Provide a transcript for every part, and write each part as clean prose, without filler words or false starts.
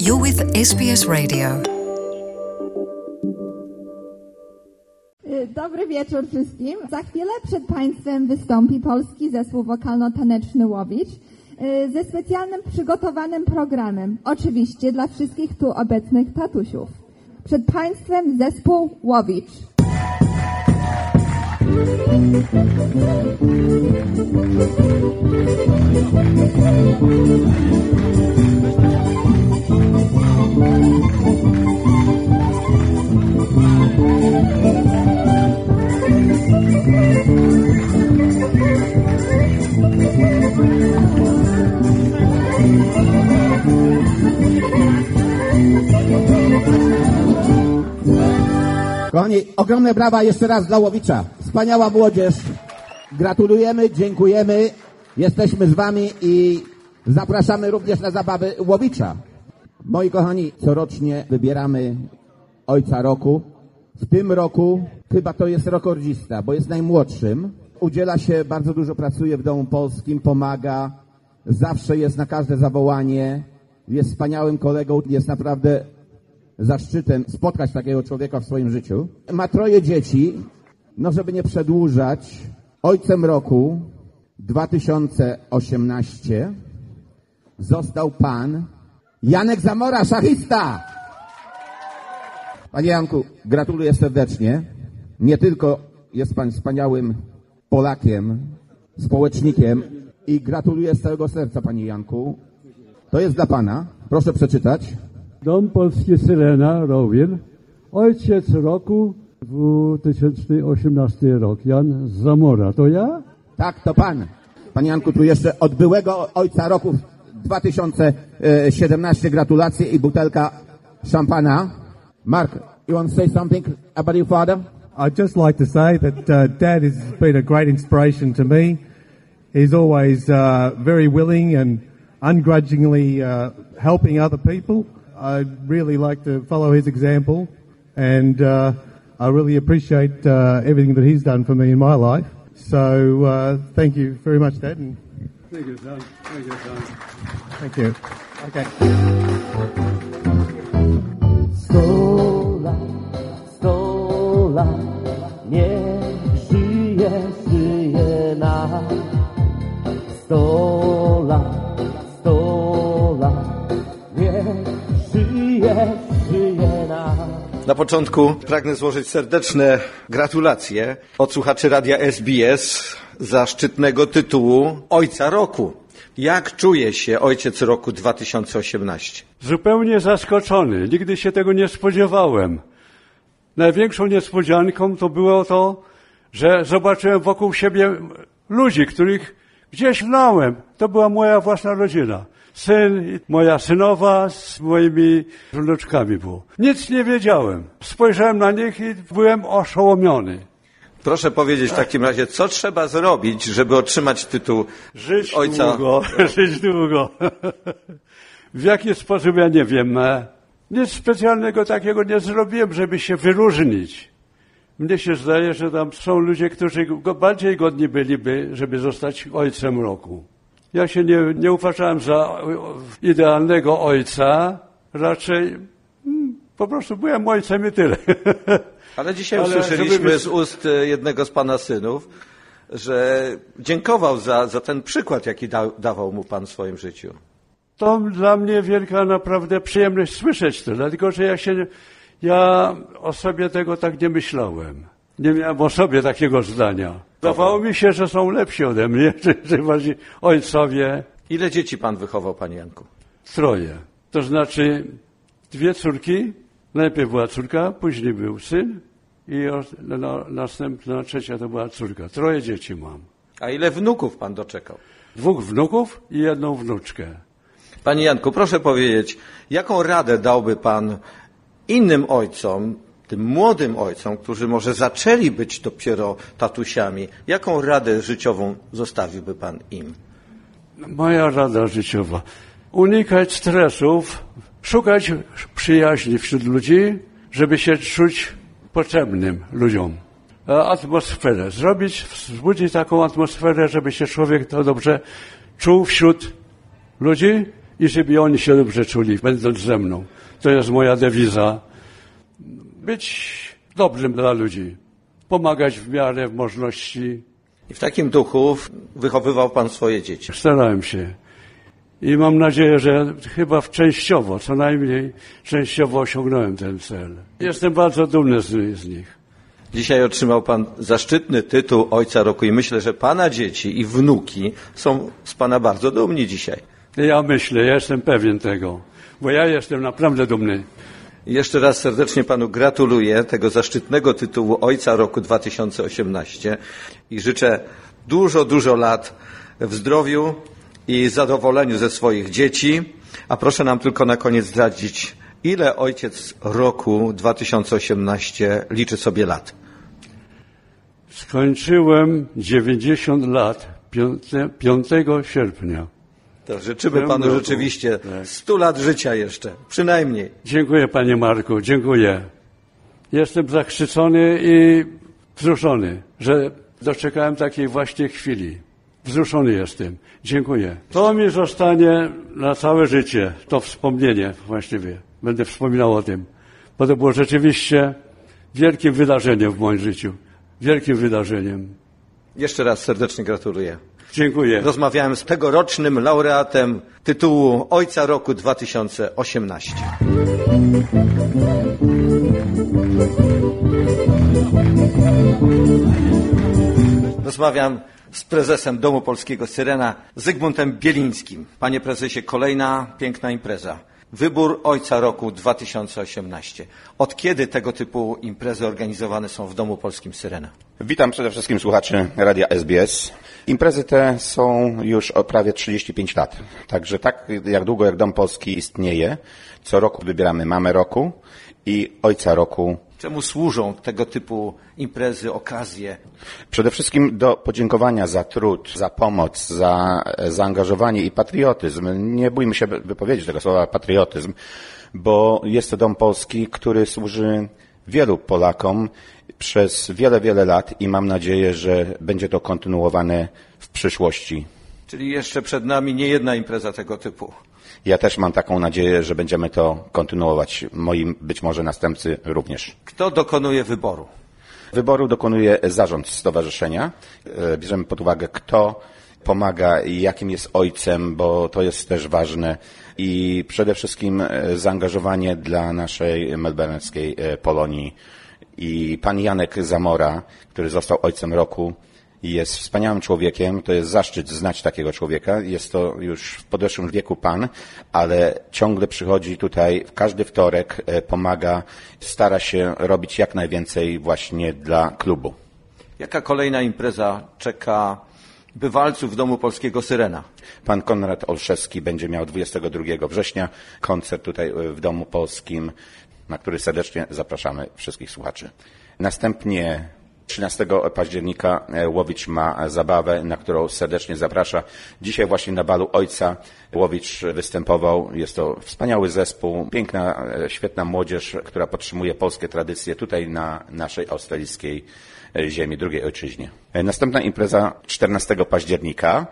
You're with SBS Radio. Dobry wieczór wszystkim. Za chwilę przed Państwem wystąpi polski zespół wokalno-taneczny Łowicz ze specjalnym przygotowanym programem. Oczywiście dla wszystkich tu obecnych tatusiów. Przed Państwem zespół Łowicz. Kochani, ogromne brawa jeszcze raz dla Łowicza. Wspaniała młodzież. Gratulujemy, dziękujemy. Jesteśmy z wami i zapraszamy również na zabawy Łowicza. Moi kochani, corocznie wybieramy Ojca Roku. W tym roku chyba to jest rekordzista, bo jest najmłodszym. Udziela się, bardzo dużo pracuje w Domu Polskim, pomaga. Zawsze jest na każde zawołanie. Jest wspaniałym kolegą, jest naprawdę zaszczytem spotkać takiego człowieka w swoim życiu. Ma 3 dzieci. No, żeby nie przedłużać, Ojcem Roku 2018 został pan Janek Zamora, szachista. Panie Janku, gratuluję serdecznie. Nie tylko jest pan wspaniałym Polakiem, społecznikiem i gratuluję z całego serca, panie Janku. To jest dla pana. Proszę przeczytać. Dom Polski Syrena, Rowil. Ojciec Roku 2018 rok. Jan Zamora. To ja? Tak, to pan. Panie Janku, tu jeszcze od byłego Ojca Roku 2017 gratulacje i butelka szampana. Mark, you want to say something about your father? I'd just like to say that Dad has been a great inspiration to me. He's always very willing and ungrudgingly helping other people. I really like to follow his example, and I really appreciate everything that he's done for me in my life. So thank you very much, Dad. And Thank you, son. Thank you, son. thank you. Okay. 100 lat, niech żyje nam. 100 lat, niech żyje nam. Na początku pragnę złożyć serdeczne gratulacje od słuchaczy radia SBS za szczytnego tytułu Ojca Roku. Jak czuje się Ojciec Roku 2018? Zupełnie zaskoczony. Nigdy się tego nie spodziewałem. Największą niespodzianką to było to, że zobaczyłem wokół siebie ludzi, których gdzieś znałem. To była moja własna rodzina. Syn, moja synowa z moimi wnuczkami było. Nic nie wiedziałem. Spojrzałem na nich i byłem oszołomiony. Proszę powiedzieć w takim razie, co trzeba zrobić, żeby otrzymać tytuł Żyć Ojca? długo, żyć długo. W jaki sposób, ja nie wiem. Nic specjalnego takiego nie zrobiłem, żeby się wyróżnić. Mnie się zdaje, że tam są ludzie, którzy bardziej godni byliby, żeby zostać Ojcem Roku. Ja się nie uważałem za idealnego ojca, raczej po prostu byłem ojcem i tyle. Ale dzisiaj usłyszeliśmy z ust jednego z pana synów, że dziękował za ten przykład, jaki dawał mu pan w swoim życiu. To dla mnie wielka naprawdę przyjemność słyszeć to, dlatego że ja o sobie tego tak nie myślałem. Nie miałem o sobie takiego zdania. Zdawało mi się, że są lepsi ode mnie, że bardziej ojcowie. Ile dzieci pan wychował, panie Janku? 3. To znaczy 2 córki. Najpierw była córka, później był syn i następna 3 to była córka. 3 dzieci mam. A ile wnuków pan doczekał? 2 wnuków i 1 wnuczkę. Panie Janku, proszę powiedzieć, jaką radę dałby pan innym ojcom, tym młodym ojcom, którzy może zaczęli być dopiero tatusiami, jaką radę życiową zostawiłby pan im? Moja rada życiowa. Unikać stresów, szukać przyjaźni wśród ludzi, żeby się czuć potrzebnym ludziom. Atmosferę. wzbudzić taką atmosferę, żeby się człowiek to dobrze czuł wśród ludzi i żeby oni się dobrze czuli, będąc ze mną. To jest moja dewiza. Być dobrym dla ludzi. Pomagać w miarę możliwości. I w takim duchu wychowywał pan swoje dzieci. Starałem się. I mam nadzieję, że chyba częściowo, co najmniej częściowo osiągnąłem ten cel. Jestem bardzo dumny z nich. Dzisiaj otrzymał pan zaszczytny tytuł Ojca Roku i myślę, że pana dzieci i wnuki są z pana bardzo dumni dzisiaj. Ja myślę, ja jestem pewien tego, bo ja jestem naprawdę dumny. Jeszcze raz serdecznie panu gratuluję tego zaszczytnego tytułu Ojca Roku 2018 i życzę dużo lat w zdrowiu i zadowoleniu ze swoich dzieci. A proszę nam tylko na koniec zdradzić, ile Ojciec Roku 2018 liczy sobie lat? Skończyłem 90 lat 5 sierpnia. To życzymy panu rzeczywiście 100 lat życia jeszcze, przynajmniej. Dziękuję panie Marku, dziękuję. Jestem zachwycony i wzruszony, że doczekałem takiej właśnie chwili. Wzruszony jestem. Dziękuję. To mi zostanie na całe życie, to wspomnienie właściwie. Będę wspominał o tym, bo to było rzeczywiście wielkim wydarzeniem w moim życiu. Wielkim wydarzeniem. Jeszcze raz serdecznie gratuluję. Dziękuję. Rozmawiałem z tegorocznym laureatem tytułu Ojca Roku 2018. Rozmawiam z prezesem Domu Polskiego Syrena, Zygmuntem Bielińskim. Panie prezesie, kolejna piękna impreza. Wybór Ojca Roku 2018. Od kiedy tego typu imprezy organizowane są w Domu Polskim Syrena? Witam przede wszystkim słuchaczy Radia SBS. Imprezy te są już o prawie 35 lat. Także tak jak długo jak Dom Polski istnieje, co roku wybieramy Mamę Roku i Ojca Roku. Czemu służą tego typu imprezy, okazje? Przede wszystkim do podziękowania za trud, za pomoc, za zaangażowanie i patriotyzm. Nie bójmy się wypowiedzieć tego słowa patriotyzm, bo jest to Dom Polski, który służy wielu Polakom przez wiele lat i mam nadzieję, że będzie to kontynuowane w przyszłości. Czyli jeszcze przed nami nie jedna impreza tego typu. Ja też mam taką nadzieję, że będziemy to kontynuować. Moi być może następcy również. Kto dokonuje wyboru? Wyboru dokonuje zarząd stowarzyszenia. Bierzemy pod uwagę, kto pomaga i jakim jest ojcem, bo to jest też ważne. I przede wszystkim zaangażowanie dla naszej melbourneskiej Polonii. I pan Janek Zamora, który został Ojcem Roku, jest wspaniałym człowiekiem, to jest zaszczyt znać takiego człowieka. Jest to już w podeszłym wieku pan, ale ciągle przychodzi tutaj każdy wtorek, pomaga, stara się robić jak najwięcej właśnie dla klubu. Jaka kolejna impreza czeka bywalców Domu Polskiego Syrena? Pan Konrad Olszewski będzie miał 22 września koncert tutaj w Domu Polskim, na który serdecznie zapraszamy wszystkich słuchaczy. Następnie 13 października Łowicz ma zabawę, na którą serdecznie zaprasza. Dzisiaj właśnie na balu Ojca Łowicz występował. Jest to wspaniały zespół, piękna, świetna młodzież, która podtrzymuje polskie tradycje tutaj na naszej australijskiej ziemi, drugiej ojczyźnie. Następna impreza 14 października.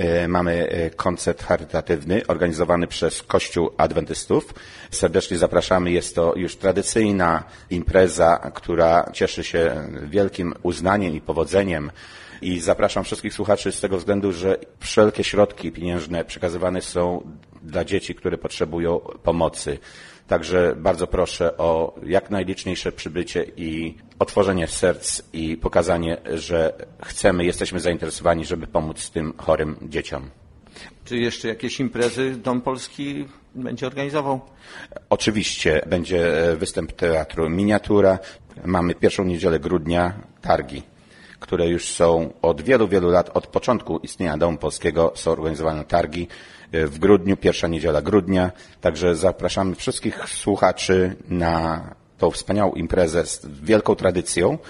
Mamy koncert charytatywny organizowany przez Kościół Adwentystów. Serdecznie zapraszamy. Jest to już tradycyjna impreza, która cieszy się wielkim uznaniem i powodzeniem. I zapraszam wszystkich słuchaczy z tego względu, że wszelkie środki pieniężne przekazywane są dla dzieci, które potrzebują pomocy. Także bardzo proszę o jak najliczniejsze przybycie i otworzenie serc i pokazanie, że chcemy, jesteśmy zainteresowani, żeby pomóc tym chorym dzieciom. Czy jeszcze jakieś imprezy Dom Polski będzie organizował? Oczywiście będzie występ teatru Miniatura. Mamy pierwszą niedzielę grudnia targi, które już są od wielu lat, od początku istnienia Domu Polskiego są organizowane targi. W grudniu, pierwsza niedziela grudnia. Także zapraszamy wszystkich słuchaczy na tą wspaniałą imprezę z wielką tradycją,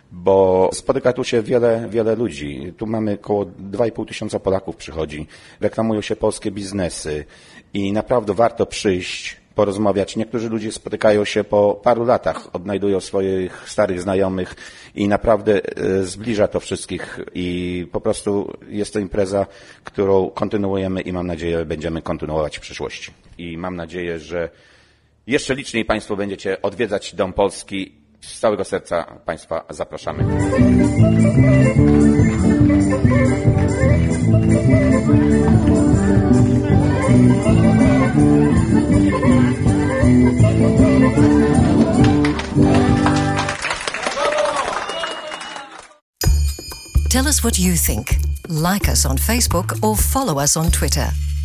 bo spotyka tu się wiele ludzi. Tu mamy około 2,5 tysiąca Polaków przychodzi. Reklamują się polskie biznesy i naprawdę warto przyjść porozmawiać. Niektórzy ludzie spotykają się po paru latach, odnajdują swoich starych znajomych i naprawdę zbliża to wszystkich i po prostu jest to impreza, którą kontynuujemy i mam nadzieję, będziemy kontynuować w przyszłości. I mam nadzieję, że jeszcze liczniej Państwo będziecie odwiedzać Dom Polski. Z całego serca Państwa zapraszamy. Tell us what you think. Like us on Facebook or follow us on Twitter.